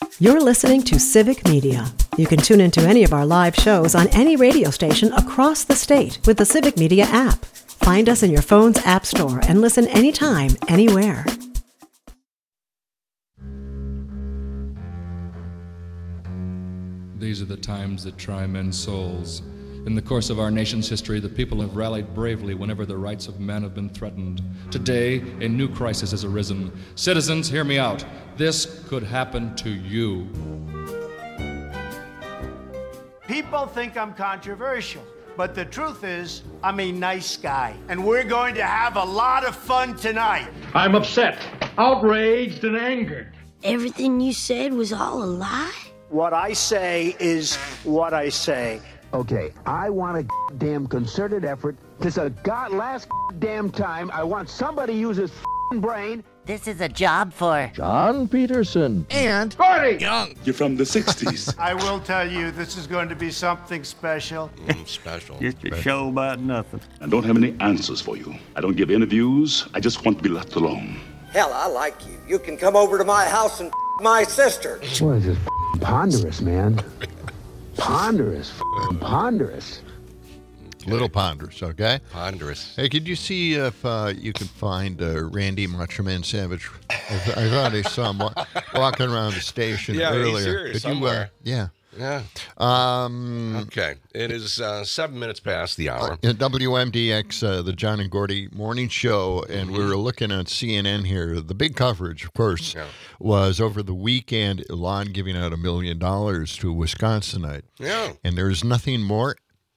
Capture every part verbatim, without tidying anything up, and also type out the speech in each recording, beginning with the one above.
You're listening to Civic Media. You can tune into any of our live shows on any radio station across the state with the Civic Media app. Find us in your phone's app store and listen anytime, anywhere. These are the times that try men's souls. In the course of our nation's history, the people have rallied bravely whenever the rights of men have been threatened. Today, a new crisis has arisen. Citizens, hear me out. This could happen to you. People think I'm controversial, but the truth is, I'm a nice guy. And we're going to have a lot of fun tonight. I'm upset, outraged, and angered. Everything you said was all a lie? What I say is what I say. Okay, I want a damn concerted effort. This is a god last damn time. I want somebody to use his brain. This is a job for John Peterson and Marty Young. You're from the sixties. I will tell you, this is going to be something special. Mm, special. Just a special. show about nothing. I don't have any answers for you. I don't give interviews. I just want to be left alone. Hell, I like you. You can come over to my house and my sister. What is this ponderous, man? Ponderous, ponderous. Little ponderous, okay? Ponderous. Hey, could you see if uh, you can find uh, Randy Macho Man Savage? I, th- I thought I saw him wa- walking around the station yeah, earlier. He's here could somewhere. You, uh, yeah. Yeah. Um, okay. It is uh, seven minutes past the hour. Uh, W M D X, uh, the John and Gordy morning show, and mm-hmm. we were looking at C N N here. The big coverage, of course, yeah. was over the weekend, Elon giving out a million dollars to a Wisconsinite. Yeah. And there's nothing more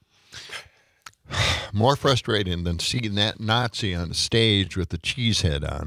more frustrating than seeing that Nazi on the stage with the cheese head on.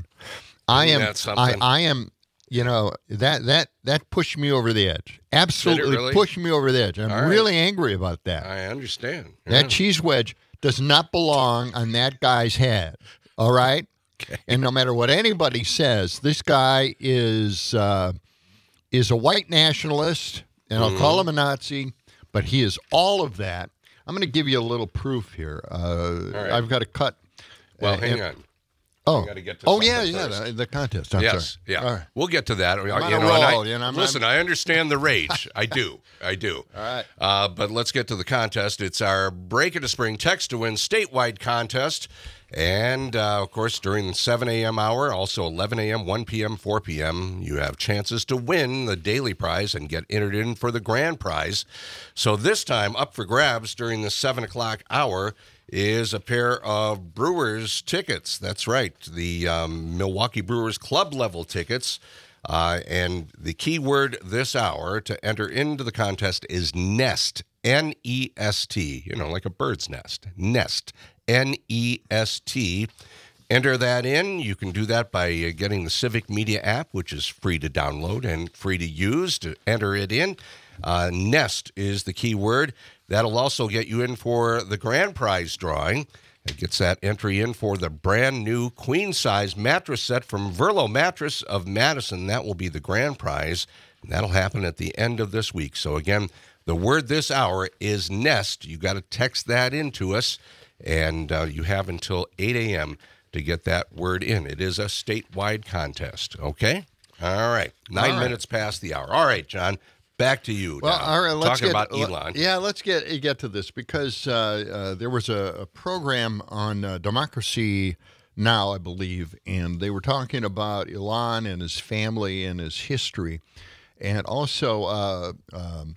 I am, I, I am, you know, that that that pushed me over the edge. Absolutely really? pushed me over the edge. I'm right. really angry about that. I understand. Yeah. That cheese wedge does not belong on that guy's head. All right? Okay. And no matter what anybody says, this guy is uh, is a white nationalist, and I'll mm. call him a Nazi, but he is all of that. I'm going to give you a little proof here. Uh, right. I've got to cut. Well, uh, hang and, on. Oh, to get to oh yeah, yeah, first. the, the contest. I'm yes, sorry. yeah. Right. We'll get to that. I'm you on know, a roll, I, you know, I'm, listen, I'm... I understand the rage. I do. I do. All right. Uh, but let's get to the contest. It's our Break Into Spring Text to Win statewide contest. And, uh, of course, during the seven a.m. hour, also eleven a.m., one p.m., four p.m., you have chances to win the daily prize and get entered in for the grand prize. So this time, up for grabs during the seven o'clock hour is a pair of Brewers tickets. That's right, the um, Milwaukee Brewers club level tickets. Uh, and the key word this hour to enter into the contest is nest, N E S T, you know, like a bird's nest, nest, N E S T. Enter that in. You can do that by uh, getting the Civic Media app, which is free to download and free to use to enter it in. Uh, nest is the key word. That'll also get you in for the grand prize drawing. It gets that entry in for the brand new queen-size mattress set from Verlo Mattress of Madison. That will be the grand prize. And that'll happen at the end of this week. So again, the word this hour is nest. You got to text that into us, and uh, you have until eight a.m. to get that word in. It is a statewide contest. Okay? All right. Nine all right. minutes past the hour. All right, John. Back to you. Well, now. all right. Let's Talking get, about Elon. Yeah, let's get get to this because uh, uh, there was a, a program on uh, Democracy Now, I believe, and they were talking about Elon and his family and his history, and also uh, um,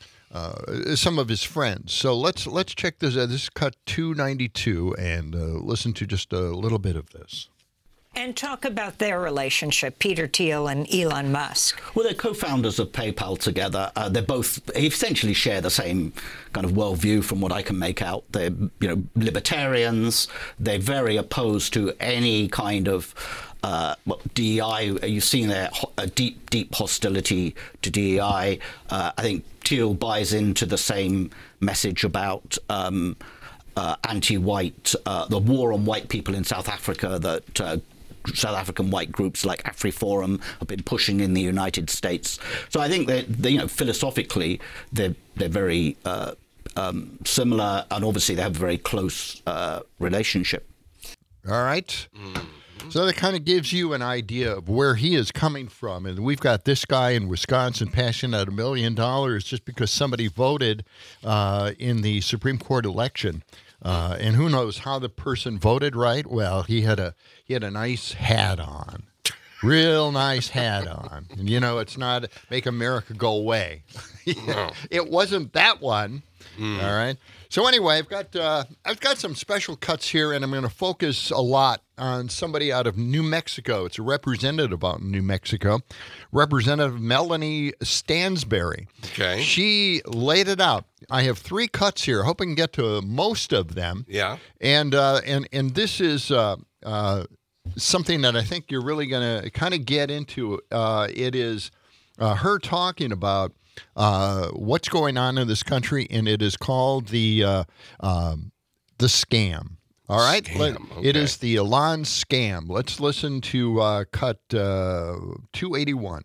uh, some of his friends. So let's let's check this. Uh, this is cut two ninety-two, and uh, listen to just a little bit of this. And talk about their relationship, Peter Thiel and Elon Musk. Well, they're co-founders of PayPal together. Uh, they're both essentially share the same kind of worldview, from what I can make out. They're, you know, libertarians. They're very opposed to any kind of uh, well, D E I. You've seen their a deep, deep hostility to D E I. Uh, I think Thiel buys into the same message about um, uh, anti-white, uh, the war on white people in South Africa that. Uh, South African white groups like AfriForum have been pushing in the United States. So I think that, they, you know, philosophically, they're they're very uh, um, similar, and obviously they have a very close uh, relationship. All right. Mm. So that kind of gives you an idea of where he is coming from. And we've got this guy in Wisconsin passing out a million dollars just because somebody voted uh, in the Supreme Court election. Uh, and who knows how the person voted right? Well, he had a he had a nice hat on. Real nice hat on. And, you know, it's not Make America Go Away. No. It wasn't that one. Mm. All right. So anyway, I've got uh, I've got some special cuts here, and I'm going to focus a lot on somebody out of New Mexico. It's a representative out in New Mexico, Representative Melanie Stansbury. Okay. She laid it out. I have three cuts here. I hope I can get to most of them. Yeah. And uh, and and this is uh, uh, something that I think you're really going to kind of get into. Uh, it is uh, her talking about uh, what's going on in this country, and it is called the uh, um, the scam. All right, Scam, okay. It is the Elon scam. Let's listen to uh, cut uh, two eighty-one.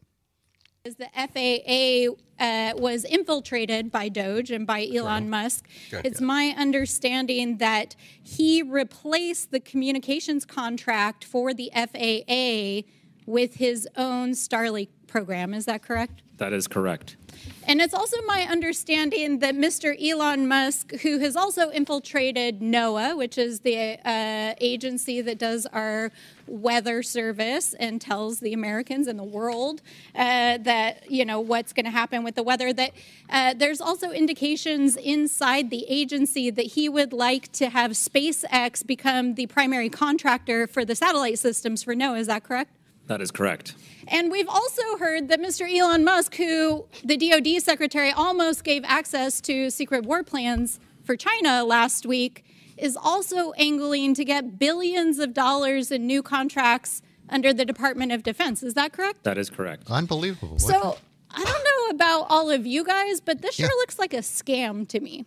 The F A A uh, was infiltrated by Doge and by Elon Right. Musk. Okay. It's my understanding that he replaced the communications contract for the F A A with his own Starlink program. Is that correct? That is correct. And it's also my understanding that Mister Elon Musk, who has also infiltrated NOAA, which is the uh, agency that does our weather service and tells the Americans and the world uh, that, you know, what's going to happen with the weather, that uh, there's also indications inside the agency that he would like to have SpaceX become the primary contractor for the satellite systems for NOAA. Is that correct? That is correct. And we've also heard that Mister Elon Musk, who the D O D secretary almost gave access to secret war plans for China last week, is also angling to get billions of dollars in new contracts under the Department of Defense. Is that correct? That is correct. Unbelievable. So I don't know about all of you guys, but this sure Yeah. looks like a scam to me.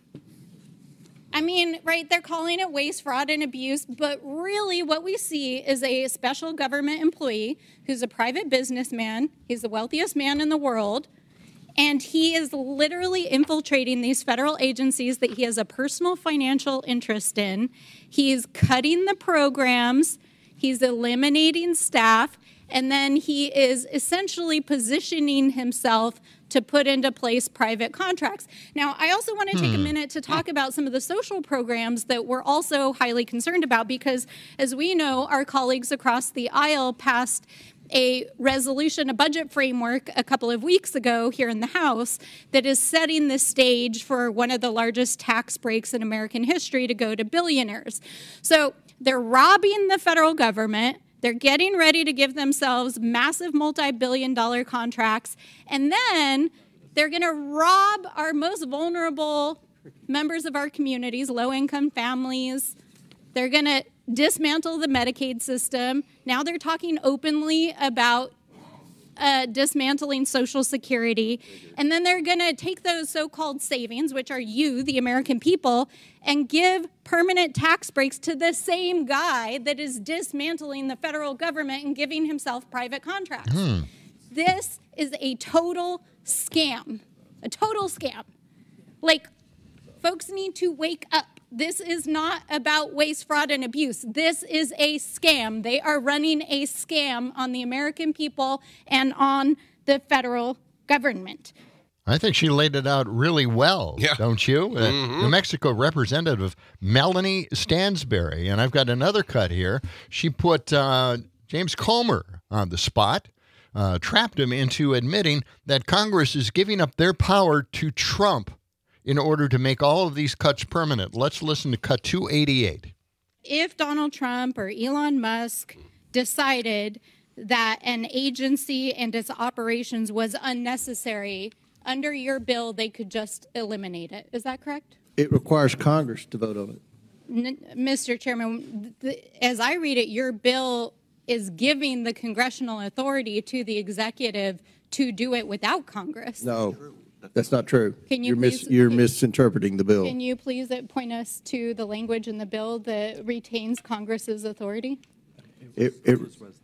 I mean, right, they're calling it waste, fraud, and abuse, but really what we see is a special government employee who's a private businessman. He's the wealthiest man in the world, and he is literally infiltrating these federal agencies that he has a personal financial interest in. He's cutting the programs, he's eliminating staff, and then he is essentially positioning himself to put into place private contracts. Now, I also want to take a Hmm. minute to talk about some of the social programs that we're also highly concerned about, because as we know, our colleagues across the aisle passed a resolution, a budget framework a couple of weeks ago here in the House that is setting the stage for one of the largest tax breaks in American history to go to billionaires. So they're robbing the federal government. They're getting ready to give themselves massive multi-billion dollar contracts, and then they're going to rob our most vulnerable members of our communities, low-income families. They're going to dismantle the Medicaid system. Now they're talking openly about uh, dismantling Social Security. And then they're going to take those so-called savings, which are you, the American people, and give permanent tax breaks to the same guy that is dismantling the federal government and giving himself private contracts. Hmm. This is a total scam, a total scam. Like, folks need to wake up. This is not about waste, fraud, and abuse. This is a scam. They are running a scam on the American people and on the federal government. I think she laid it out really well, Yeah. don't you? Uh, Mhm. New Mexico Representative Melanie Stansbury. And I've got another cut here. She put uh, James Comer on the spot, uh, trapped him into admitting that Congress is giving up their power to Trump in order to make all of these cuts permanent. Let's listen to cut two eighty-eight. If Donald Trump or Elon Musk decided that an agency and its operations was unnecessary, under your bill, they could just eliminate it. Is that correct? It requires Congress to vote on it. N- Mister Chairman, the, as I read it, your bill is giving the congressional authority to the executive to do it without Congress. No, that's not true. Can you you're mis- please- you're misinterpreting the bill. Can you please uh, point us to the language in the bill that retains Congress's authority? It, it,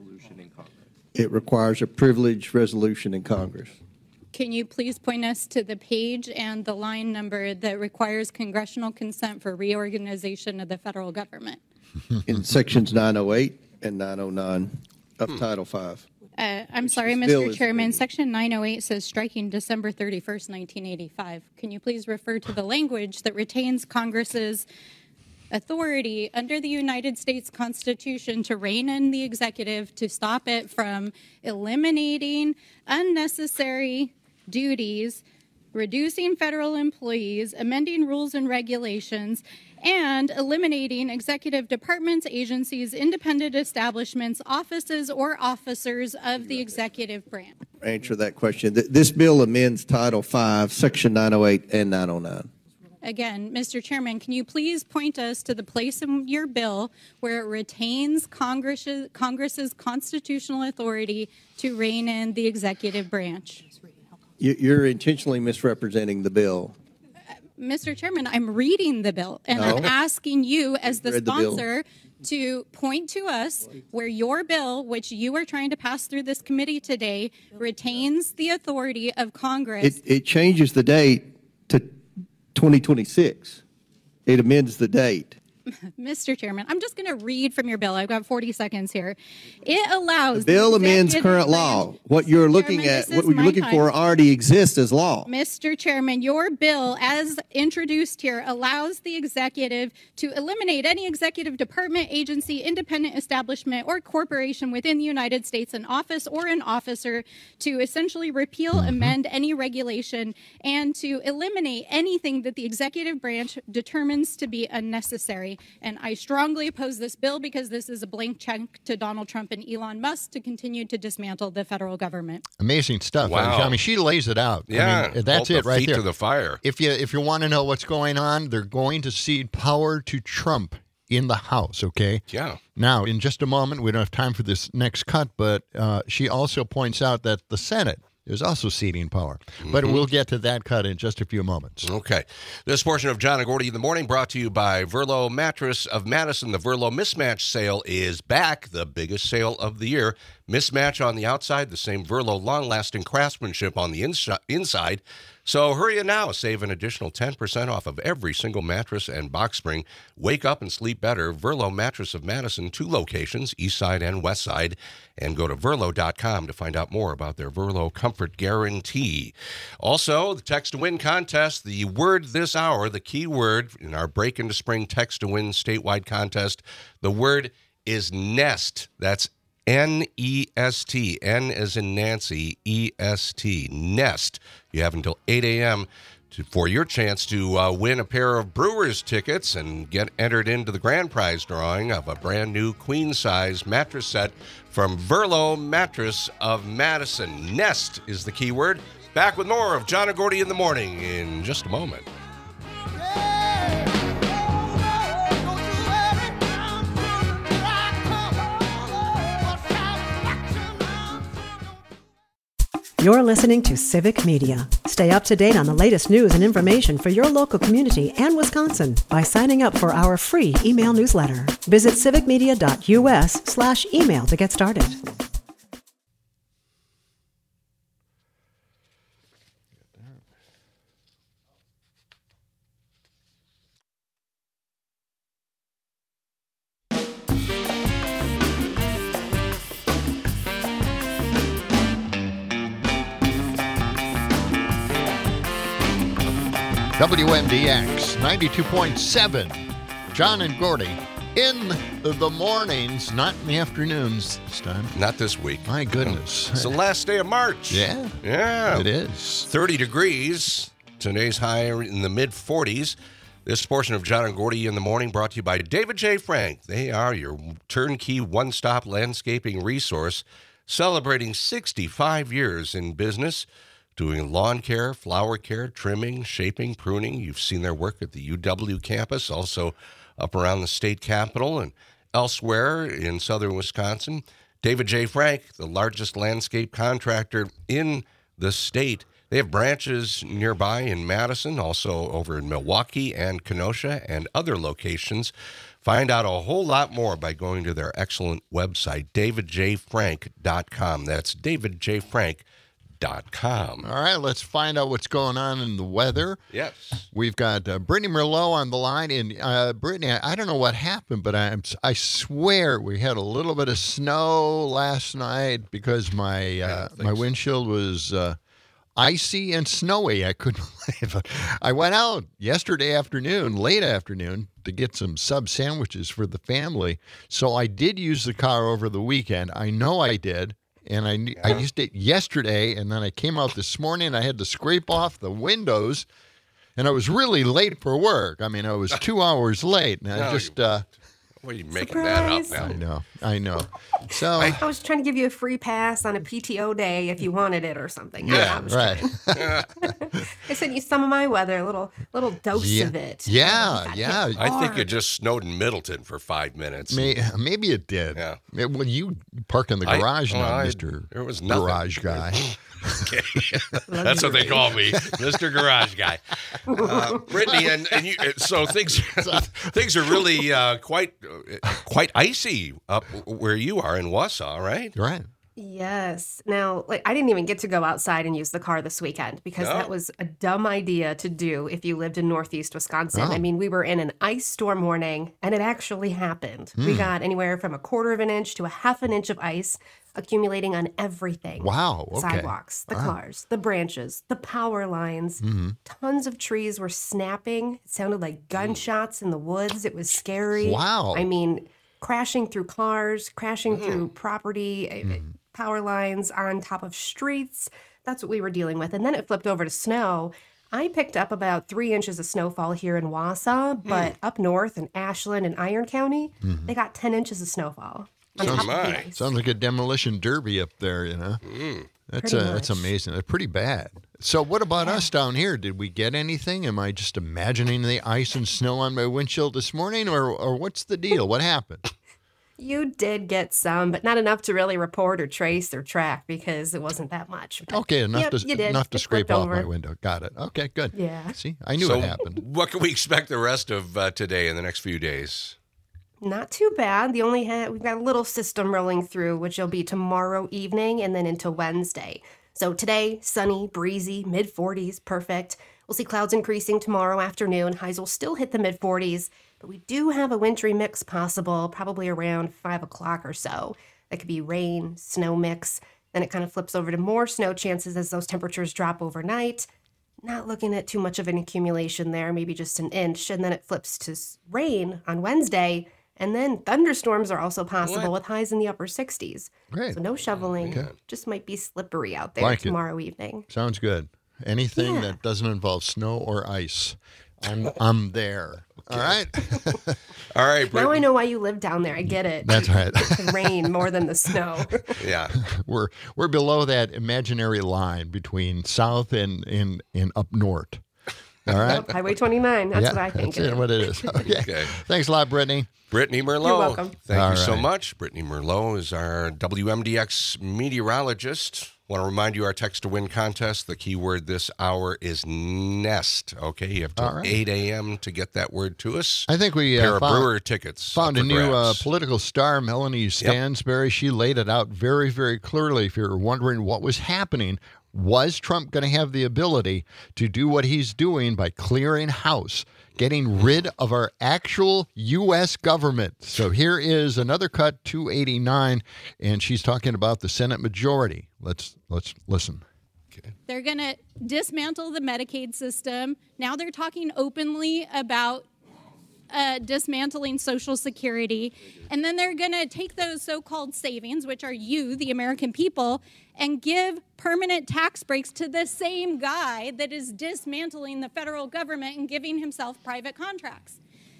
it requires a privileged resolution in Congress. Can you please point us to the page and the line number that requires congressional consent for reorganization of the federal government? In sections nine oh eight and nine oh nine of Hmm. Title five. Uh, I'm sorry, this bill Mister is Chairman. amending. Section nine oh eight says striking December thirty-first, nineteen eighty-five. Can you please refer to the language that retains Congress's authority under the United States Constitution to rein in the executive to stop it from eliminating unnecessary duties, reducing federal employees, amending rules and regulations, and eliminating executive departments, agencies, independent establishments, offices, or officers of the executive branch? Answer that question. Th- This bill amends Title five, Section nine oh eight and nine oh nine. Again, Mister Chairman, can you please point us to the place in your bill where it retains Congress's, Congress's constitutional authority to rein in the executive branch? You- You're intentionally misrepresenting the bill. Mister Chairman, I'm reading the bill, and No. I'm asking you, as the Read the bill. sponsor, to point to us where your bill, which you are trying to pass through this committee today, retains the authority of Congress. It, it changes the date to twenty twenty-six. It amends the date. Mister Chairman, I'm just going to read from your bill. I've got forty seconds here. It allows The bill amends executive current law. What you're looking Chairman, at, this what is you're my looking time. for already exists as law. Mister Chairman, your bill, as introduced here, allows the executive to eliminate any executive department, agency, independent establishment, or corporation within the United States, an office or an officer, to essentially repeal, amend any regulation, and to eliminate anything that the executive branch determines to be unnecessary. And I strongly oppose this bill because this is a blank check to Donald Trump and Elon Musk to continue to dismantle the federal government. Amazing stuff. Wow. I mean, she lays it out. Yeah, I mean, that's hold it the right feet there. to the fire. If you if you want to know what's going on, they're going to cede power to Trump in the House. Okay. Yeah. Now, in just a moment, we don't have time for this next cut, but uh, she also points out that the Senate is also ceding power. But Mhm. we'll get to that cut in just a few moments. Okay. This portion of John and Gordy in the Morning brought to you by Verlo Mattress of Madison. The Verlo Mismatch sale is back, the biggest sale of the year. Mismatch on the outside, the same Verlo long-lasting craftsmanship on the ins- inside. So hurry in now. Save an additional ten percent off of every single mattress and box spring. Wake up and sleep better. Verlo Mattress of Madison, two locations, east side and west side. And go to verlo dot com to find out more about their Verlo Comfort Guarantee. Also, the Text to Win contest, the word this hour, the key word in our Break into Spring Text to Win statewide contest, the word is nest. That's N E S T. N as in Nancy, E S T. Nest. You have until eight a.m. to, for your chance to uh, win a pair of Brewers tickets and get entered into the grand prize drawing of a brand new queen-size mattress set from Verlo Mattress of Madison. Nest is the key word. Back with more of John and Gordy in the Morning in just a moment. You're listening to Civic Media. Stay up to date on the latest news and information for your local community and Wisconsin by signing up for our free email newsletter. Visit civicmedia.us slash email to get started. W M D X ninety-two point seven. John and Gordy in the mornings, not in the afternoons this time. Not this week. My goodness. It's the last day of March. Yeah. Yeah. It is. thirty degrees. Today's high in the mid forties. This portion of John and Gordy in the Morning brought to you by David J. Frank. They are your turnkey one-stop landscaping resource, celebrating sixty-five years in business, doing lawn care, flower care, trimming, shaping, pruning. You've seen their work at the U W campus, also up around the state capitol and elsewhere in southern Wisconsin. David J. Frank, the largest landscape contractor in the state. They have branches nearby in Madison, also over in Milwaukee and Kenosha and other locations. Find out a whole lot more by going to their excellent website, david j frank dot com. That's david j frank dot com. All right, let's find out what's going on in the weather. Yes. We've got uh, Brittany Merlot on the line. And uh, Brittany, I, I don't know what happened, but I, I swear we had a little bit of snow last night because my uh, my so. windshield was uh, icy and snowy. I couldn't believe it. I went out yesterday afternoon, late afternoon, to get some sub sandwiches for the family. So I did use the car over the weekend. I know I did. And I yeah. I used it yesterday, and then I came out this morning. I had to scrape off the windows, and I was really late for work. I mean, I was two hours late, and I no, just... Uh, What are you making Surprise. that up now? I know, I know. So I, I was trying to give you a free pass on a P T O day if you wanted it or something. Yeah, I right. I sent you some of my weather, a little little dose yeah. of it. Yeah, yeah. I think it just snowed in Middleton for five minutes. May, maybe it did. Yeah. It, well, you park in the garage I, now, well, I, Mister There was nothing. Garage Guy. Okay. That's what they call me, Mister Garage Guy. Uh, Brittany, and, and you, so things things are really uh, quite uh, quite icy up where you are in Wausau, right? Right. Yes. Now, like, I didn't even get to go outside and use the car this weekend because No. that was a dumb idea to do if you lived in Northeast Wisconsin. Oh. I mean, we were in an ice storm warning, and it actually happened. We Hmm. got anywhere from a quarter of an inch to a half an inch of ice accumulating on everything. Wow, okay. Sidewalks, the Wow. cars, the branches, the power lines. Mm-hmm. Tons of trees were snapping. It sounded like gunshots in the woods. It was scary. Wow. I mean, crashing through cars, crashing Mm. through property, uh, power lines on top of streets. That's what we were dealing with. And then it flipped over to snow. I picked up about three inches of snowfall here in Wausau, but up north in Ashland and Iron County, they got ten inches of snowfall. on Sounds, top of the ice. sounds like a demolition derby up there, you know. Mm. That's Pretty uh, that's much. amazing. That's pretty bad. So what about us down here? Did we get anything? Am I just imagining the ice and snow on my windshield this morning, or or what's the deal? What happened? You did get some, but not enough to really report or trace or track because it wasn't that much. But Okay, enough yep, to you did. enough to It scrape flipped off my over. window. Got it. Okay, good. Yeah. See, I knew so it happened. What can we expect the rest of uh, today and the next few days? Not too bad. The only ha- we've got a little system rolling through, which will be tomorrow evening and then into Wednesday. So today, sunny, breezy, mid forties, perfect. We'll see clouds increasing tomorrow afternoon. Highs will still hit the mid forties, but we do have a wintry mix possible, probably around five o'clock or so. That could be rain, snow mix. Then it kind of flips over to more snow chances as those temperatures drop overnight. Not looking at too much of an accumulation there, maybe just an inch. And then it flips to s- rain on Wednesday. And then thunderstorms are also possible What? with highs in the upper sixties. Great. So no shoveling. Okay. Just might be slippery out there Like it. tomorrow evening. Sounds good. Anything Yeah. that doesn't involve snow or ice, I'm I'm there. All right. All right, Brittany. Now I know why you live down there. I get it. That's right. The rain more than the snow. Yeah. we're we're below that imaginary line between south and and, and up north. All right. Yep, Highway twenty-nine. That's yeah, what I think. That's it it, is. what it is. Okay. Okay. Thanks a lot, Brittany. Brittany Merlot. You're welcome. Thank All you so right. much. Brittany Merlot is our W M D X meteorologist. Want to remind you our text to win contest. The keyword this hour is nest. Okay, you have till All right. eight a.m. to get that word to us. I think we uh, pair of found, brewer tickets. found up a for new uh, grabs. political star, Melanie Stansberry. She laid it out very, very clearly. If you're wondering what was happening, was Trump going to have the ability to do what he's doing by clearing house, getting rid of our actual U S government? So here is another cut, two eighty-nine, and she's talking about the Senate majority. Let's let's listen. They're going to dismantle the Medicaid system. Now they're talking openly about uh, dismantling Social Security. And then they're going to take those so-called savings, which are you, the American people, and give permanent tax breaks to the same guy that is dismantling the federal government and giving himself private contracts.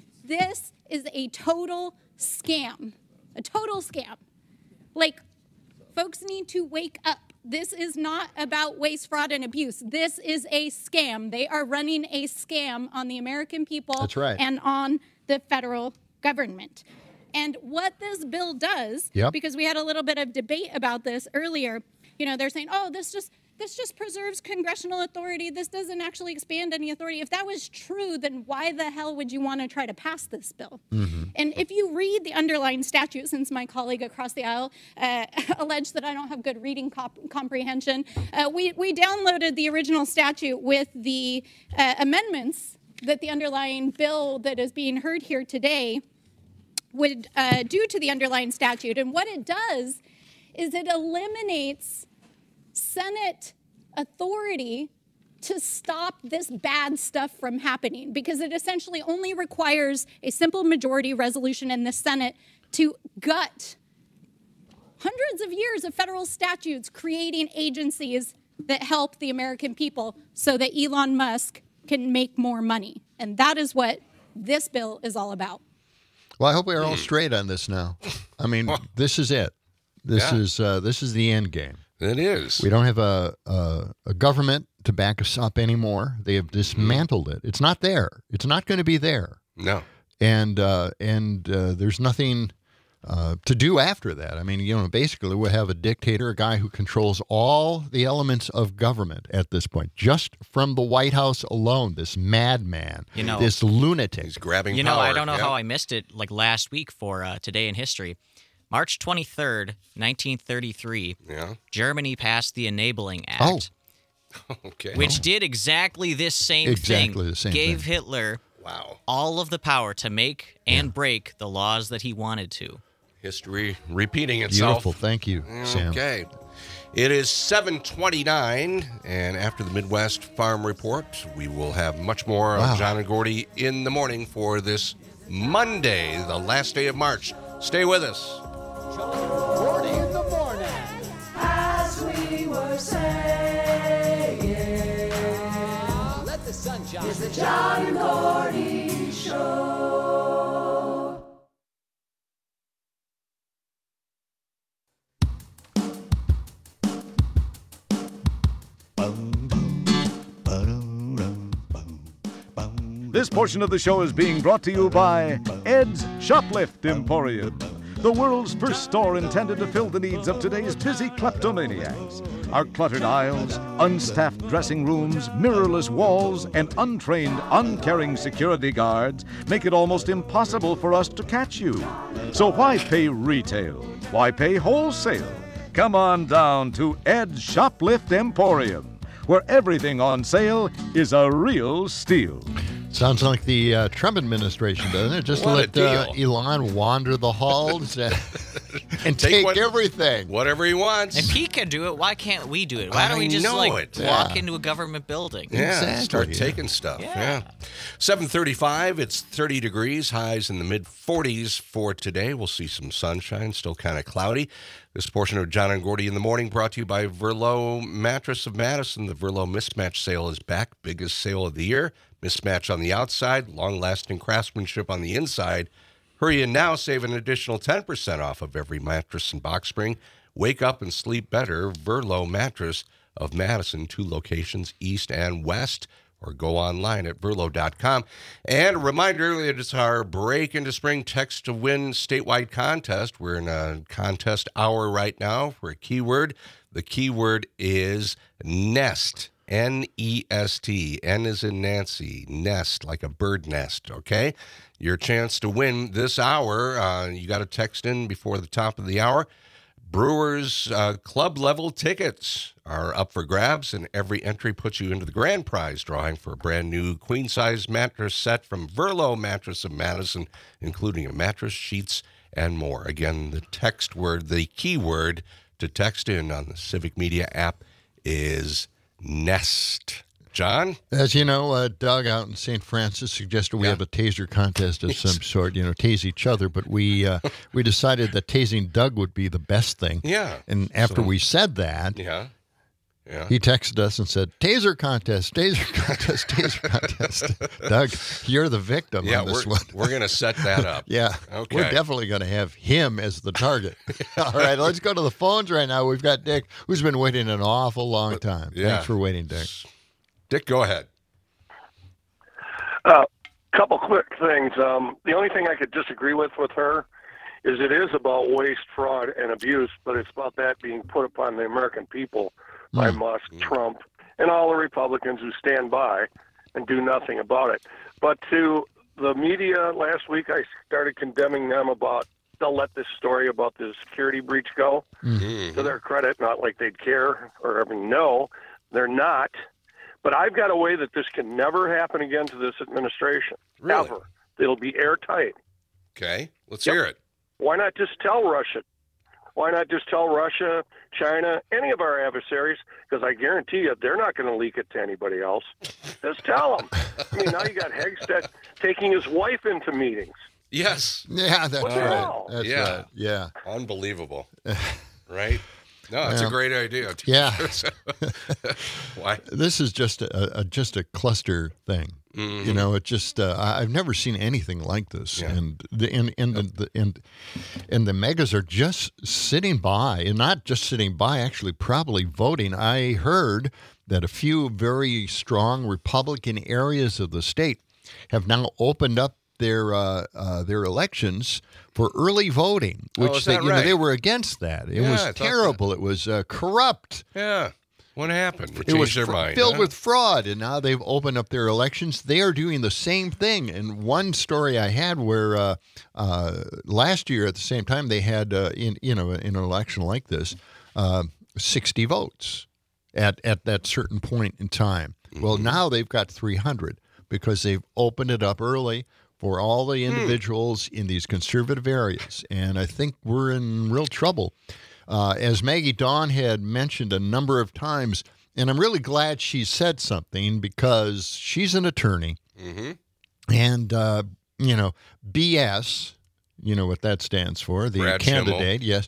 This is a total scam, a total scam. Like, folks need to wake up. This is not about waste, fraud, and abuse. This is a scam. They are running a scam on the American people That's right. and on the federal government. And what this bill does, Yep. because we had a little bit of debate about this earlier, you know, they're saying, oh, this just this just preserves congressional authority. This doesn't actually expand any authority. If that was true, then why the hell would you want to try to pass this bill? Mm-hmm. And if you read the underlying statute, since my colleague across the aisle uh, alleged that I don't have good reading comp- comprehension, uh, we, we downloaded the original statute with the uh, amendments that the underlying bill that is being heard here today would uh, do to the underlying statute. And what it does is it eliminates Senate authority to stop this bad stuff from happening, because it essentially only requires a simple majority resolution in the Senate to gut hundreds of years of federal statutes creating agencies that help the American people so that Elon Musk can make more money. And that is what this bill is all about. Well, I hope we're all straight on this now. I mean, this is it. This Yeah. is uh, this is the end game. It is. We don't have a, a a government to back us up anymore. They have dismantled it. It's not there. It's not going to be there. No. And uh, and uh, there's nothing uh, to do after that. I mean, you know, basically we have a dictator, a guy who controls all the elements of government at this point, just from the White House alone. This madman, You know- this lunatic. He's grabbing You know, power. I don't know yeah. how I missed it, like last week for uh, Today in History. March twenty-third, nineteen thirty-three, Yeah. Germany passed the Enabling Act, Okay. which did exactly this same Exactly thing. the same Gave thing. Hitler Wow. all of the power to make and break the laws that he wanted to. History repeating itself. Beautiful. Thank you, Sam. Okay. It is seven twenty-nine, and after the Midwest Farm Report, we will have much more Wow. of John and Gordy in the morning for this Monday, the last day of March. Stay with us. Gordy in the morning. As we were saying, let the sun shine. It's the John and Gordy Show. This portion of the show is being brought to you by Ed's Shoplift Emporium, the world's first store intended to fill the needs of today's busy kleptomaniacs. Our cluttered aisles, unstaffed dressing rooms, mirrorless walls, and untrained, uncaring security guards make it almost impossible for us to catch you. So why pay retail? Why pay wholesale? Come on down to Ed's Shoplift Emporium, where everything on sale is a real steal. Sounds like the uh, Trump administration, doesn't it? Just What a let uh, Elon wander the halls and, and take, what- everything. Whatever he wants. If he can do it, why can't we do it? Why don't I we just know like it. walk Yeah. into a government building? Yeah, Exactly, start yeah. taking stuff. Yeah. Yeah. seven thirty-five, it's thirty degrees, highs in the mid forties for today. We'll see some sunshine, still kind of cloudy. This portion of John and Gordy in the Morning brought to you by Verlo Mattress of Madison. The Verlo Mismatch Sale is back, biggest sale of the year. Mismatch on the outside, long-lasting craftsmanship on the inside. Hurry in now, save an additional ten percent off of every mattress and box spring. Wake up and sleep better. Verlo Mattress of Madison, two locations, east and west, or go online at verlo dot com. And a reminder, it is our Break into Spring Text to Win statewide contest. We're in a contest hour right now for a keyword. The keyword is nest. N E S T. N is in Nancy. Nest, like a bird nest, okay? Your chance to win this hour, uh, you got to text in before the top of the hour. Brewers uh, club level tickets are up for grabs, and every entry puts you into the grand prize drawing for a brand new queen size mattress set from Verlo Mattress of Madison, including a mattress, sheets, and more. Again, the text word, the keyword to text in on the Civic Media app is nest. John? As you know, uh, Doug out in Saint Francis suggested we Yeah. have a taser contest of some sort, you know, tase each other, but we uh, we decided that tasing Doug would be the best thing. Yeah. And after So- we said that, Yeah. Yeah. he texted us and said, taser contest, taser contest, taser contest. Doug, you're the victim Yeah, on this we're, one. we're going to set that up. Yeah. Okay. We're definitely going to have him as the target. All right, let's go to the phones right now. We've got Dick, who's been waiting an awful long time. Yeah. Thanks for waiting, Dick. Dick, go ahead. A uh, couple quick things. Um, the only thing I could disagree with with her is it is about waste, fraud, and abuse, but it's about that being put upon the American people by Mm. Musk, Trump, and all the Republicans who stand by and do nothing about it. But to the media last week, I started condemning them about they'll let this story about the security breach go. Mm-hmm. To their credit, not like they'd care or even know. They're not. But I've got a way that this can never happen again to this administration. Really? Ever. It'll be airtight. Okay, let's Yep. hear it. Why not just tell Russia? Why not just tell Russia, China, any of our adversaries? Because I guarantee you they're not going to leak it to anybody else. Just tell them. I mean, now you got Hegstead taking his wife into meetings. Yes. Yeah, that's What the right. hell? That's Yeah. right. Yeah. Unbelievable. Right? No, it's Yeah. a great idea. Yeah. Why? This is just a, a just a cluster thing. Mhm. You know, it just uh, I- I've never seen anything like this, Yeah. and the and and the, the and and the megas are just sitting by, and not just sitting by, actually probably voting. I heard that a few very strong Republican areas of the state have now opened up their uh, uh, their elections for early voting, Oh, which is they, that you know, right? they were against that. It Yeah, I was thought terrible. It was uh, corrupt. Yeah. What happened? They It was changed their fr- mind. filled huh? with fraud, and now they've opened up their elections. They are doing the same thing. And one story I had where uh, uh, last year at the same time they had uh, in you know in an election like this, uh, sixty votes at at that certain point in time. Well, Mm-hmm. now they've got three hundred because they've opened it up early for all the Hmm. individuals in these conservative areas, and I think we're in real trouble. Uh, as Maggie Dawn had mentioned a number of times, and I'm really glad she said something because she's an attorney, Mm-hmm. and uh, you know, B S, you know what that stands for, the Brad candidate, yes.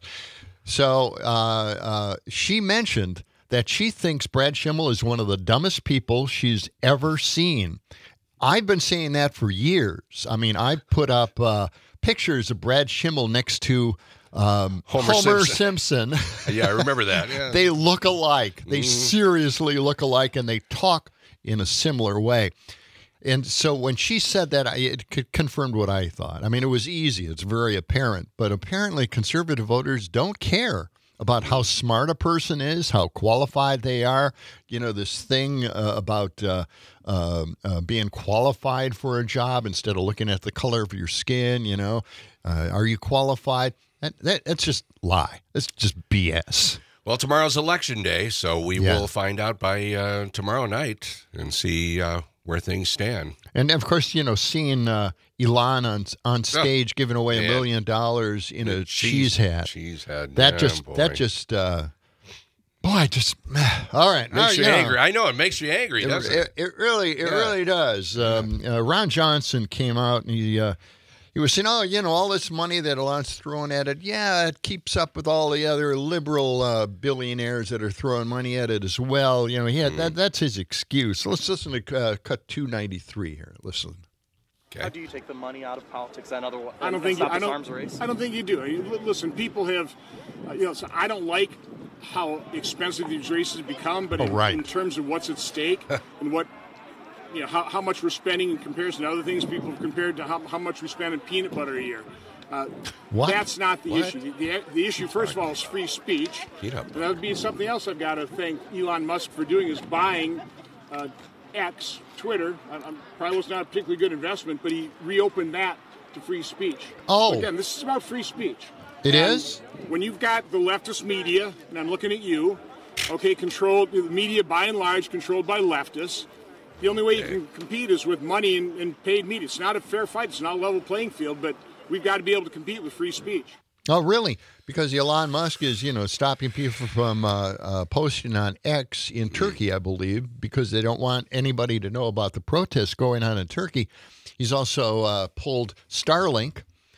So uh, uh, she mentioned that she thinks Brad Schimmel is one of the dumbest people she's ever seen. I've been saying that for years. I mean, I put up uh, pictures of Brad Schimmel next to um, Homer Homer, Simpson. Simpson. Yeah, I remember that. Yeah. They look alike. They Mhm. seriously look alike, and they talk in a similar way. And so when she said that, I, it c- confirmed what I thought. I mean, it was easy. It's very apparent. But apparently conservative voters don't care about how smart a person is, how qualified they are. You know, this thing uh, about uh, uh, uh, being qualified for a job instead of looking at the color of your skin, you know. Uh, are you qualified? That, that, that's just lie. That's just B S. Well, tomorrow's election day, so we Yeah. will find out by uh, tomorrow night and see uh, where things stand. And of course, you know, seeing uh, Elon on on stage giving away a yeah. million dollars in a cheese- cheese hat. cheese hat, That yeah, just boy. that just uh, boy, just all right. Makes uh, you know, angry. I know it makes you angry, It, doesn't it, it? it really it Yeah. really does. Um, uh, Ron Johnson came out and he uh, he was saying, oh, you know, all this money that Elon's throwing at it, yeah, it keeps up with all the other liberal uh, billionaires that are throwing money at it as well. You know, he had Mm. that that's his excuse. Let's listen to uh, cut two ninety-three here. Listen. How do you take the money out of politics and other I don't and think you, stop I this don't. arms race? I don't think you do. I mean, li- listen, people have, uh, you know. So I don't like how expensive these races become, but Oh, in, right. in terms of what's at stake and what, you know, how, how much we're spending in comparison to other things, people have compared to how, how much we spend in peanut butter a year. Uh, What? That's not the What? issue. The, the, the issue, first of all, is free speech. Peanut And that would be something else I've got to thank Elon Musk for doing is buying uh, X, Twitter. I, I'm, probably was not a particularly good investment, but he reopened that to free speech. Oh. So again, this is about free speech. It And is? When you've got the leftist media, and I'm looking at you, okay, controlled, the media by and large controlled by leftists, the only way you can compete is with money and, and paid media. It's not a fair fight. It's not a level playing field, but we've got to be able to compete with free speech. Oh, really? Because Elon Musk is, you know, stopping people from uh, uh, posting on X in Turkey, I believe, because they don't want anybody to know about the protests going on in Turkey. He's also uh, pulled Starlink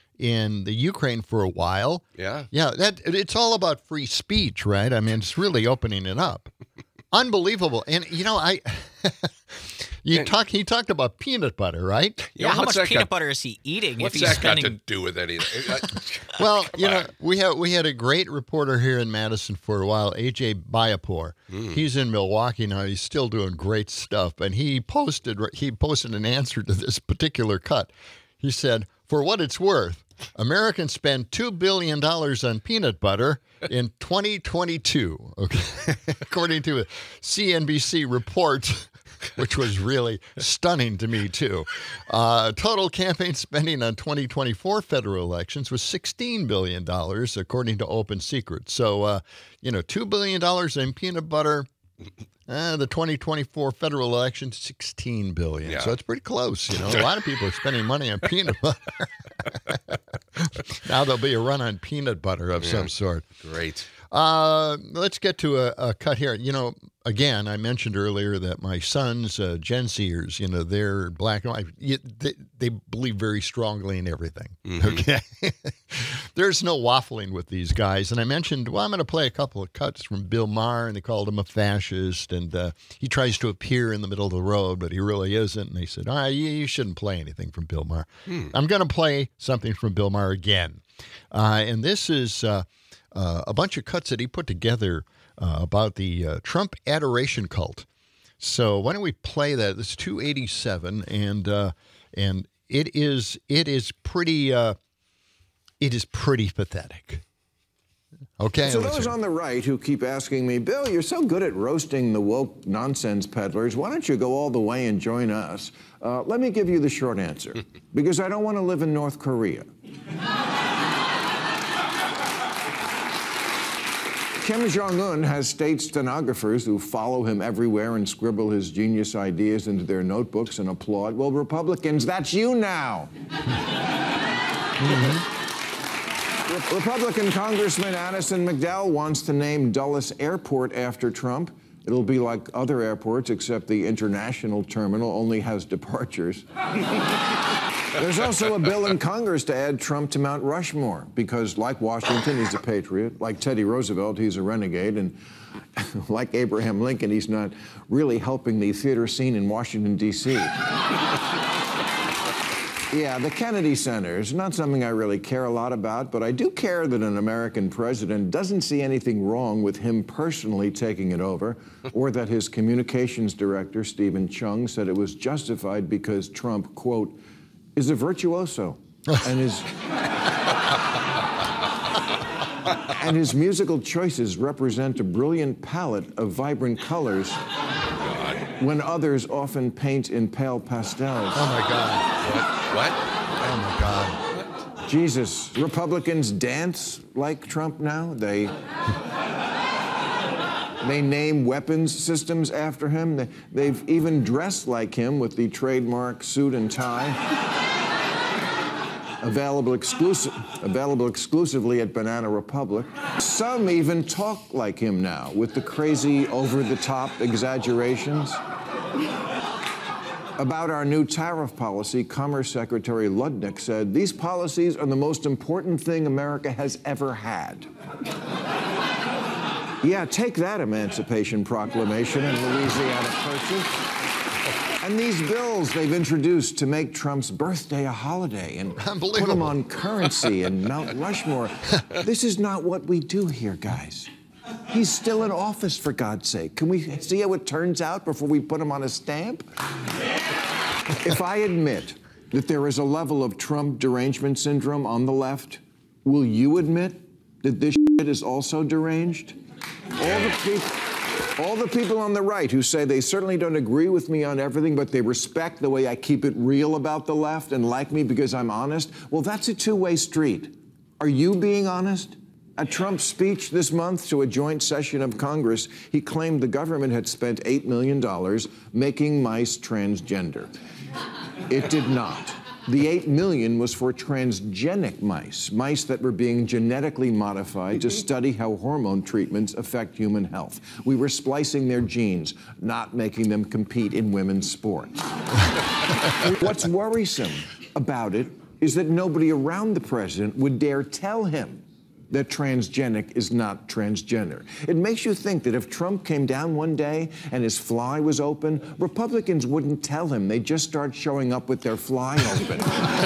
in the Ukraine for a while. Yeah. Yeah, that it's all about free speech, right? I mean, it's really opening it up. Unbelievable. And, you know, I... You talk. He talked about peanut butter, right? Yeah, how much peanut butter is he eating What's if he's that spending? got to do with anything? Well, you know, we have we had a great reporter here in Madison for a while, A J Bayapur. Mm. He's in Milwaukee now. He's still doing great stuff, and he posted he posted an answer to this particular cut. He said, "For what it's worth, Americans spend two billion dollars on peanut butter in twenty twenty-two, okay? According to a C N B C report, which was really stunning to me, too. Uh, total campaign spending on twenty twenty-four federal elections was sixteen billion dollars, according to Open Secret. So, uh, you know, two billion dollars in peanut butter. Uh, the twenty twenty-four federal election, sixteen billion dollars. Yeah. So it's pretty close. You know, a lot of people are spending money on peanut butter. Now there'll be a run on peanut butter of Yeah. some sort. Great. Uh, let's get to a, a cut here. You know, again, I mentioned earlier that my sons, uh, Gen Zers, you know, they're black and white. You- They, they believe very strongly in everything. Mhm. Okay. There's no waffling with these guys. And I mentioned, well, I'm going to play a couple of cuts from Bill Maher, and they called him a fascist. And uh, he tries to appear in the middle of the road, but he really isn't. And they said, ah, you, you shouldn't play anything from Bill Maher. Hmm. I'm going to play something from Bill Maher again. Uh, and this is uh, uh, a bunch of cuts that he put together uh, about the uh, Trump adoration cult. So why don't we play that? It's two eighty-seven, and uh, and it is it is pretty uh, it is pretty pathetic. Okay. So let's those hear it. on the right who keep asking me, Bill, you're so good at roasting the woke nonsense peddlers. Why don't you go all the way and join us? Uh, let me give you the short answer. Because I don't want to live in North Korea. Kim Jong-un has state stenographers who follow him everywhere and scribble his genius ideas into their notebooks and applaud. Well, Republicans, that's you now. Re- Republican Congressman Addison McDowell wants to name Dulles Airport after Trump. It'll be like other airports, except the international terminal only has departures. There's also a bill in Congress to add Trump to Mount Rushmore, because like Washington, he's a patriot. Like Teddy Roosevelt, he's a renegade. And like Abraham Lincoln, he's not really helping the theater scene in Washington, D C Yeah, the Kennedy Center is not something I really care a lot about, but I do care that an American president doesn't see anything wrong with him personally taking it over, or that his communications director, Stephen Chung, said it was justified because Trump, quote, is a virtuoso, and his and his musical choices represent a brilliant palette of vibrant colors when others often paint in pale pastels. Oh, my God. What? Oh, my God. Jesus, Republicans dance like Trump now. They they name weapons systems after him. They, they've even dressed like him with the trademark suit and tie. Available exclusive, available exclusively at Banana Republic. Some even talk like him now with the crazy, over-the-top exaggerations. About our new tariff policy, Commerce Secretary Ludnick said, these policies are the most important thing America has ever had. Yeah, take that Emancipation Proclamation and Louisiana Purchase. And these bills they've introduced to make Trump's birthday a holiday and put him on currency and Mount Rushmore. This is not what we do here, guys. He's still in office, for God's sake. Can we see how it turns out before we put him on a stamp? If I admit that there is a level of Trump derangement syndrome on the left, will you admit that this shit is also deranged? All the people... All the people on the right who say they certainly don't agree with me on everything, but they respect the way I keep it real about the left and like me because I'm honest, well, that's a two-way street. Are you being honest? At Trump's speech this month to a joint session of Congress, he claimed the government had spent eight million dollars making mice transgender. It did not. The eight million dollars was for transgenic mice, mice that were being genetically modified to study how hormone treatments affect human health. We were splicing their genes, not making them compete in women's sports. What's worrisome about it is that nobody around the president would dare tell him that transgenic is not transgender. It makes you think that if Trump came down one day and his fly was open, Republicans wouldn't tell him. They'd just start showing up with their fly open.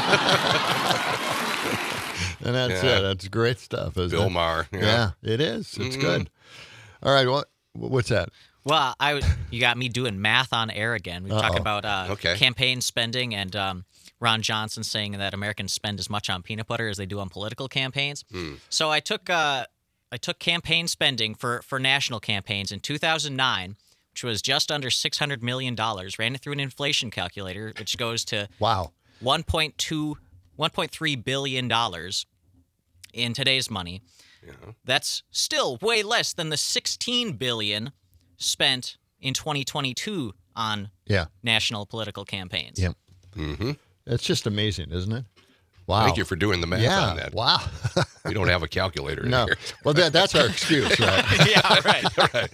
And that's Yeah. it. That's great stuff, isn't Bill it? Maher, yeah. Yeah, it is. It's Mhm. good. All right, what what's that? Well, I was- you got me doing math on air again. We were Uh-oh. talking about uh, Okay. campaign spending, and um, Ron Johnson saying that Americans spend as much on peanut butter as they do on political campaigns. Hmm. So I took uh, I took campaign spending for, for national campaigns in two thousand nine, which was just under six hundred million dollars, ran it through an inflation calculator, which goes to wow one point two, one point three billion dollars in today's money. Yeah. That's still way less than the sixteen billion dollars spent in twenty twenty-two on Yeah. national political campaigns. Yep. Mm-hmm. It's just amazing, isn't it? Wow. Thank you for doing the math yeah, on that. Wow. We don't have a calculator in No. here. Well, that, that's our excuse, right? yeah, right. right.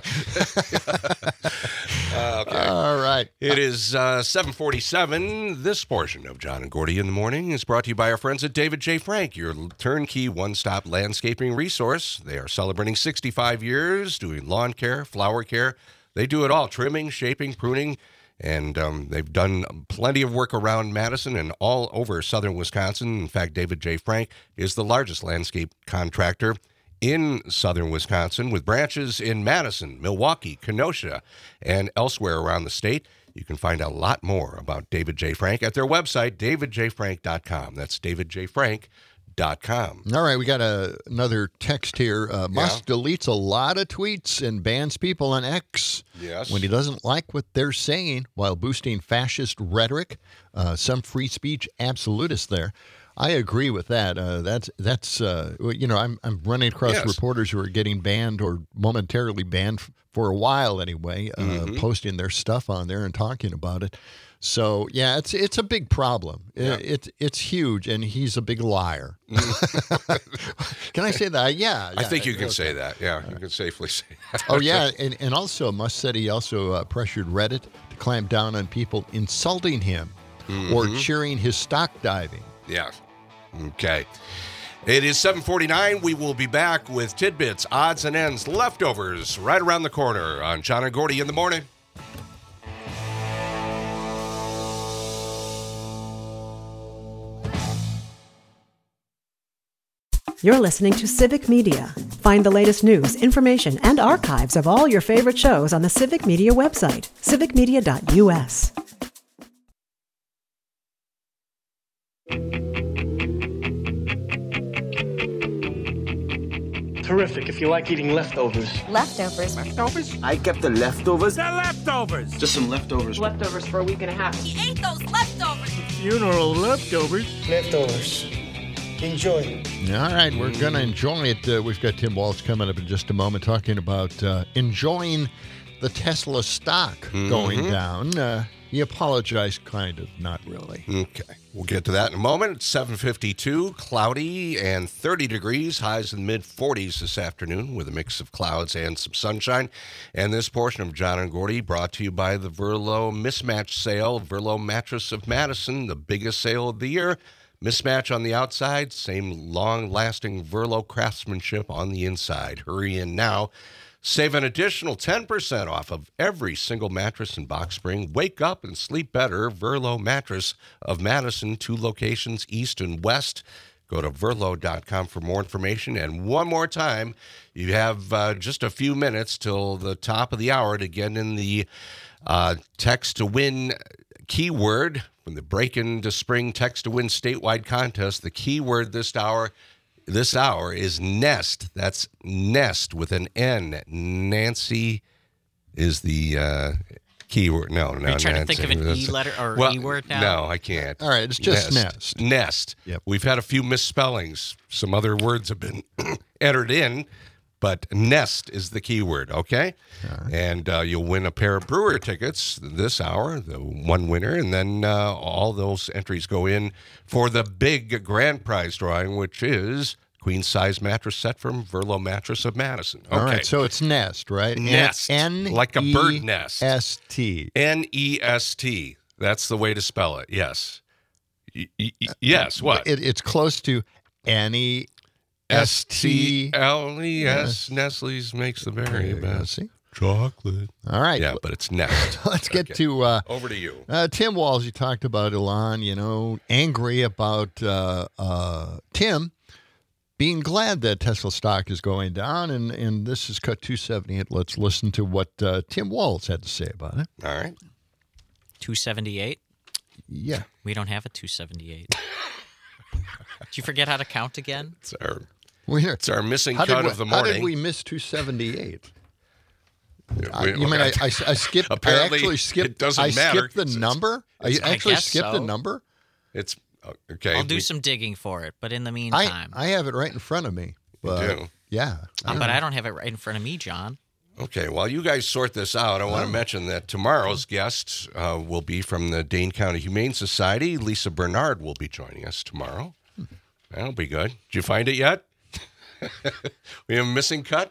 uh, okay. All right. It is uh, seven forty-seven. This portion of John and Gordy in the Morning is brought to you by our friends at David J. Frank, your turnkey one-stop landscaping resource. They are celebrating sixty-five years doing lawn care, flower care. They do it all, trimming, shaping, pruning, and um, they've done plenty of work around Madison and all over southern Wisconsin. In fact, David J. Frank is the largest landscape contractor in southern Wisconsin with branches in Madison, Milwaukee, Kenosha, and elsewhere around the state. You can find out a lot more about David J. Frank at their website, david j frank dot com. That's david j frank dot com. All right, we got a, another text here. Uh, Musk deletes a lot of tweets and bans people on X Yes. when he doesn't like what they're saying while boosting fascist rhetoric. Uh, some free speech absolutists there. I agree with that. Uh, that's that's uh, you know I'm I'm running across Yes. reporters who are getting banned or momentarily banned f- for a while anyway, uh, Mhm. posting their stuff on there and talking about it. So yeah, it's it's a big problem. Yeah. It, it's it's huge, and he's a big liar. Can I say that? Yeah, I yeah, think you can okay. say that. Yeah, you can safely say that. Oh yeah, and and also Musk said he also uh, pressured Reddit to clamp down on people insulting him or Mhm. cheering his stock diving. Yeah. Okay. It is seven forty-nine. We will be back with tidbits, odds and ends, leftovers right around the corner on John and Gordy in the Morning. You're listening to Civic Media. Find the latest news, information, and archives of all your favorite shows on the Civic Media website, civic media dot u s. Terrific if you like eating leftovers. Leftovers. Leftovers? I kept the leftovers. The leftovers! Just some leftovers. Leftovers for a week and a half. He ate those leftovers. Funeral leftovers. Leftovers. Enjoy. All right, we're going to enjoy it. Uh, we've got Tim Walz coming up in just a moment talking about uh, enjoying the Tesla stock Mhm. going down. Uh, he apologized, kind of, not really. Okay. We'll get to that in a moment. It's seven fifty-two, cloudy and thirty degrees, highs in the mid forties this afternoon with a mix of clouds and some sunshine. And this portion of John and Gordy brought to you by the Verlo Mismatch Sale, Verlo Mattress of Madison, the biggest sale of the year. Mismatch on the outside, same long-lasting Verlo craftsmanship on the inside. Hurry in now. Save an additional ten percent off of every single mattress and box spring. Wake up and sleep better. Verlo Mattress of Madison, two locations, east and west. Go to verlo dot com for more information. And one more time, you have uh, just a few minutes till the top of the hour to get in the uh, text to win keyword from the Break Into Spring Text to Win statewide contest. The keyword this hour This hour is Nest. That's Nest with an N. Nancy is the uh, keyword. No, no. Are you trying to think of an Nancy. E letter or well, E word now? No, I can't. All right, it's just Nest. Nest. Yep. We've had a few misspellings. Some other words have been entered in, but Nest is the keyword, okay? And uh, you'll win a pair of Brewer tickets this hour, the one winner, and then uh, all those entries go in for the big grand prize drawing, which is queen size mattress set from Verlo Mattress of Madison. Okay. All right, so it's Nest, right? Nest, N- like a bird nest. S T. N E S T. That's the way to spell it, yes. Y- y- y- yes, what? It, it's close to Annie. S T L E S. Nestle's makes the very best chocolate. All right. Yeah, but it's Nest. Let's get Okay. to uh, Over to you. Uh, Tim Walz. You talked about Elon, you know, angry about uh, uh, Tim being glad that Tesla stock is going down. And, and this is Cut two seventy-eight. Let's listen to what uh, Tim Walz had to say about it. All right. two seventy-eight. Yeah. We don't have a two seventy-eight. Did you forget how to count again? It's our, We're, it's our missing how cut we, of the How morning. did we miss two seventy-eight? We- I, you mean I, I, I skipped? Apparently, I actually skipped. it doesn't I matter. skipped the It's- number. I it's- I actually guess skipped so. the number. It's uh, okay. I'll do we- some digging for it, but in the I meantime, I have it right in front of me. But, do? Yeah. Uh, but I don't have it right in front of me, John. Okay, while you guys sort this out, I want to mention that tomorrow's guest uh, will be from the Dane County Humane Society. Lisa Bernard will be joining us tomorrow. That'll be good. Did you find it yet? We have a missing cut.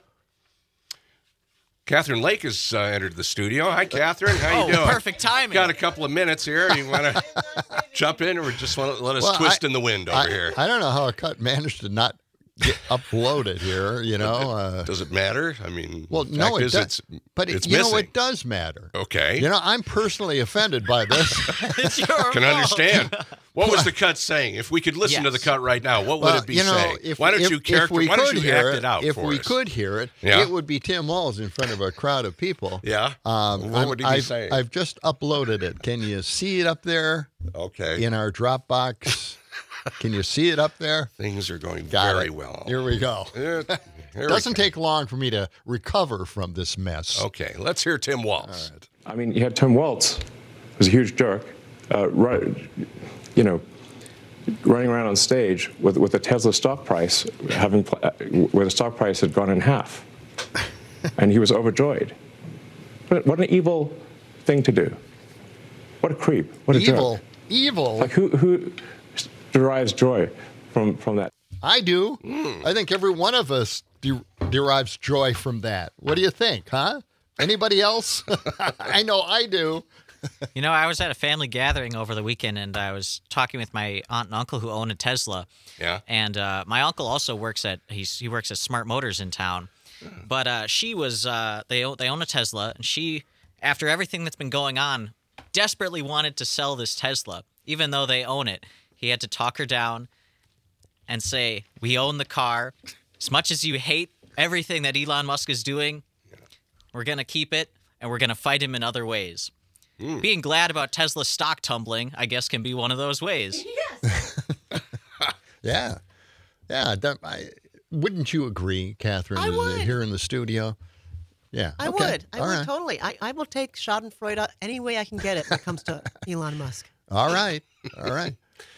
Catherine Lake has uh, entered the studio. Hi, Catherine. How you Oh, doing? perfect timing. Got a couple of minutes here. You want to jump in, or just want to let us Well, twist I- in the wind over I, here? I don't know how a cut managed to not get uploaded here. You know. Uh, Does it matter? I mean, well, the no, fact it is does. It's, but it, it's you missing. know, it does matter. Okay. You know, I'm personally offended by this. It's your Can fault. understand. What was the cut saying? If we could listen to the Yes. cut right now, what would Well, it be you know, saying? if, why don't if, you character? If we Why don't could you hear act it out If for we us? could hear it, Yeah. it would be Tim Walls in front of a crowd of people. Yeah. Um, What I'm- would he be I've, saying? I've just uploaded it. Can you see it up there? Okay. In our Dropbox. Can you see it up there? Things are going Got very it. well. Here we go. It It doesn't take long for me to recover from this mess. Okay, let's hear Tim Waltz. I mean, you had Tim Waltz, who's a huge jerk, uh, right, you know, running around on stage with with the Tesla stock price having uh, where the stock price had gone in half, and he was overjoyed. What, what an evil thing to do! What a creep! What a Evil. jerk! Evil. Like who who derives joy from from that? I do. I think every one of us de- derives joy from that. What do you think, huh? Anybody else? I know I do. You know, I was at a family gathering over the weekend, and I was talking with my aunt and uncle who own a Tesla. Yeah. And uh, my uncle also works at he's he works at Smart Motors in town. But uh, she was uh, they own, they own a Tesla, and she, after everything that's been going on, desperately wanted to sell this Tesla, even though they own it. He had to talk her down and say, "We own the car. As much as you hate everything that Elon Musk is doing, we're gonna keep it, and we're gonna fight him in other ways." Mm. Being glad about Tesla's stock tumbling, I guess, can be one of those ways. Yeah. Yeah. That, I, wouldn't you agree, Catherine, I uh, would. here in the studio? Yeah. I okay. would. I All would right. totally. I, I will take Schadenfreude any way I can get it when it comes to Elon Musk. All right. All right.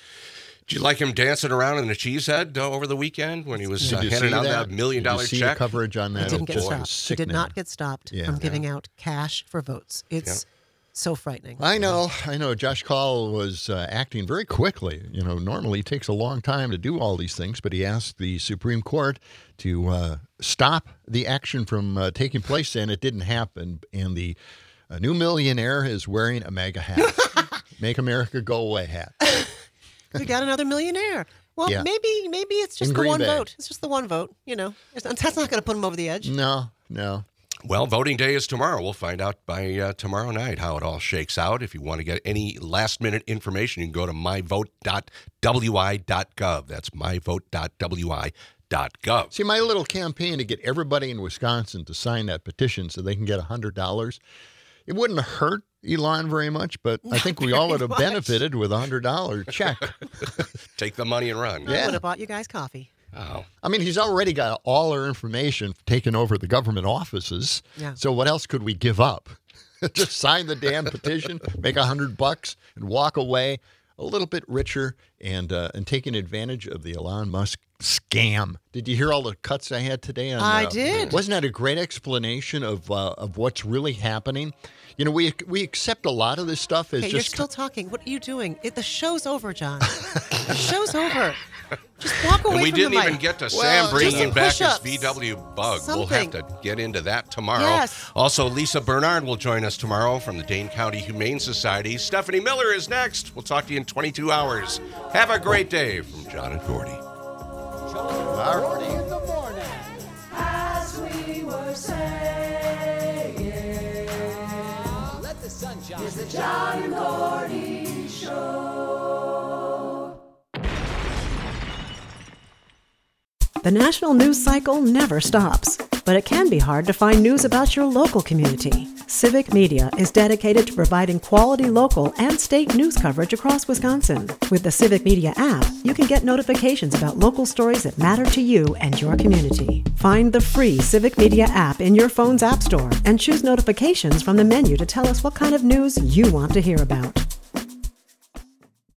Did you like him dancing around in a cheese head uh, over the weekend when he was uh, Did you handing see out that? that million Did you dollar see check? the coverage on that? He didn't It get just was stopped. He did sickening. not get stopped Yeah. from giving out cash for votes. It's so frightening. I know, I know. Josh Call was uh, acting very quickly. You know, normally it takes a long time to do all these things, but he asked the Supreme Court to uh, stop the action from uh, taking place, and it didn't happen. And the uh, new millionaire is wearing a MAGA hat, "Make America Go Away" hat. We got another millionaire. Well, Yeah. maybe maybe it's just In the Green one Bay. vote. It's just the one vote. You know, It's not- that's not going to put him over the edge. No, no. Well, voting day is tomorrow. We'll find out by uh, tomorrow night how it all shakes out. If you want to get any last minute information, you can go to my vote dot w i dot gov. That's my vote dot w i dot gov. See, my little campaign to get everybody in Wisconsin to sign that petition so they can get one hundred dollars, it wouldn't hurt Elon very much, but I think we all would have much. benefited with a one hundred dollars check. Take the money and run. I Yeah. would have bought you guys coffee. Oh. I mean, he's already got all our information taken over the government offices. Yeah. So what else could we give up? Just sign the damn petition, make a hundred bucks, and walk away a little bit richer and uh, and taking advantage of the Elon Musk scam. Did you hear all the cuts I had today? On, I uh, did. Wasn't that a great explanation of uh, of what's really happening? You know, we we accept a lot of this stuff as Okay, you're just still talking. What are you doing? It, the show's over, John. The show's over. Just walk away And we from didn't the mic. even get to Well, Sam just bringing some back his push-ups. V W bug. We'll have Something. to get into that tomorrow. Yes. Also, Lisa Bernard will join us tomorrow from the Dane County Humane Society. Stephanie Miller is next. We'll talk to you in twenty-two hours. Have a great day from John and Gordy. Gordy in the morning, as we were saying. Let the sun shine. It's the John and Gordy Show. The national news cycle never stops. but it can be hard to find news about your local community. Civic Media is dedicated to providing quality local and state news coverage across Wisconsin. With the Civic Media app, you can get notifications about local stories that matter to you and your community. Find the free Civic Media app in your phone's app store and choose notifications from the menu to tell us what kind of news you want to hear about.